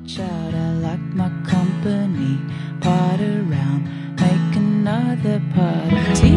Child, I like my company. Part around, make another part of tea.